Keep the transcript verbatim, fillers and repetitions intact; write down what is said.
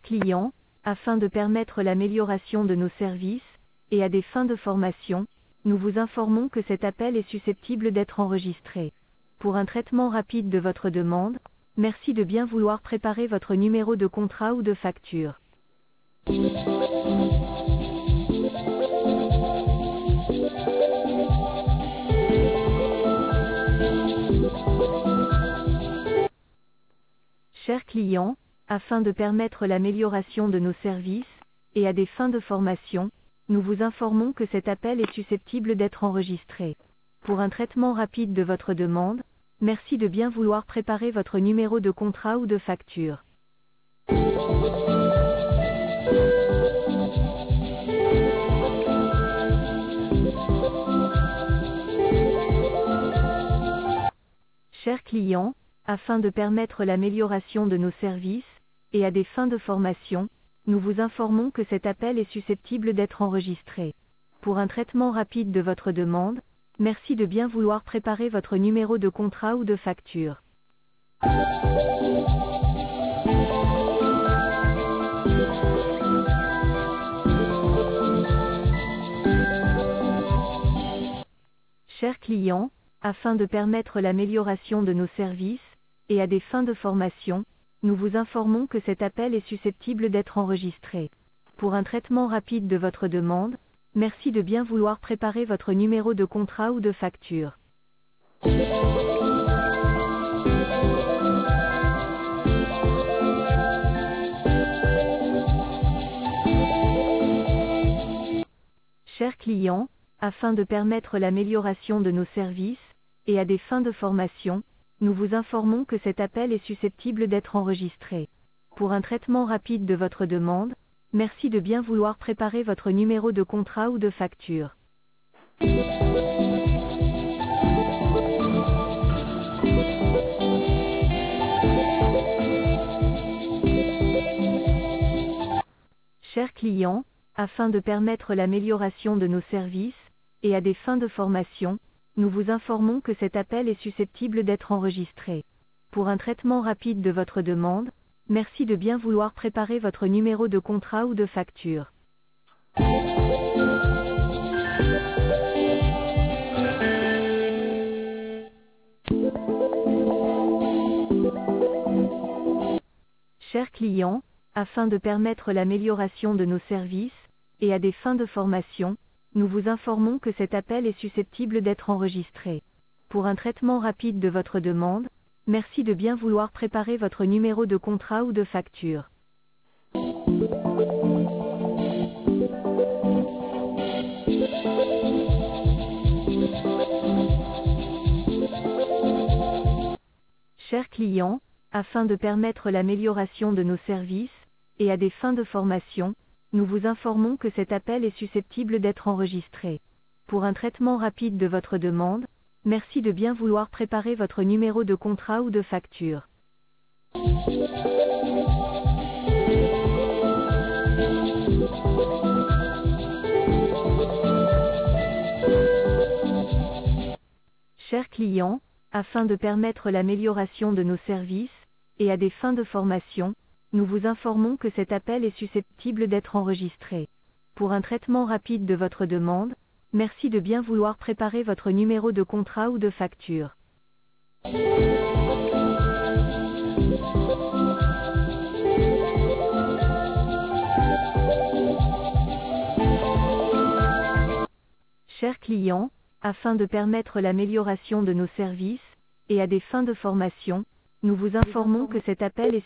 clients, afin de permettre l'amélioration de nos services, et à des fins de formation, nous vous informons que cet appel est susceptible d'être enregistré. Pour un traitement rapide de votre demande, merci de bien vouloir préparer votre numéro de contrat ou de facture. Chers clients, afin de permettre l'amélioration de nos services, et à des fins de formation, nous vous informons que cet appel est susceptible d'être enregistré. Pour un traitement rapide de votre demande, merci de bien vouloir préparer votre numéro de contrat ou de facture. Chers clients, afin de permettre l'amélioration de nos services, et à des fins de formation, nous vous informons que cet appel est susceptible d'être enregistré. Pour un traitement rapide de votre demande, merci de bien vouloir préparer votre numéro de contrat ou de facture. Chers clients, afin de permettre l'amélioration de nos services, et à des fins de formation, nous vous informons que cet appel est susceptible d'être enregistré. Pour un traitement rapide de votre demande, merci de bien vouloir préparer votre numéro de contrat ou de facture. Chers clients, afin de permettre l'amélioration de nos services, et à des fins de formation, nous vous informons que cet appel est susceptible d'être enregistré. Pour un traitement rapide de votre demande, merci de bien vouloir préparer votre numéro de contrat ou de facture. Chers clients, afin de permettre l'amélioration de nos services, et à des fins de formation, nous vous informons que cet appel est susceptible d'être enregistré. Pour un traitement rapide de votre demande, merci de bien vouloir préparer votre numéro de contrat ou de facture. Chers clients, afin de permettre l'amélioration de nos services, et à des fins de formation, nous vous informons que cet appel est susceptible d'être enregistré. Pour un traitement rapide de votre demande, merci de bien vouloir préparer votre numéro de contrat ou de facture. Chers clients, afin de permettre l'amélioration de nos services, et à des fins de formation, nous vous informons que cet appel est susceptible d'être enregistré. Pour un traitement rapide de votre demande, merci de bien vouloir préparer votre numéro de contrat ou de facture. Chers clients, afin de permettre l'amélioration de nos services, et à des fins de formation, nous vous informons que cet appel est susceptible d'être enregistré. Pour un traitement rapide de votre demande, merci de bien vouloir préparer votre numéro de contrat ou de facture. Chers clients, afin de permettre l'amélioration de nos services, et à des fins de formation, nous vous informons que cet appel est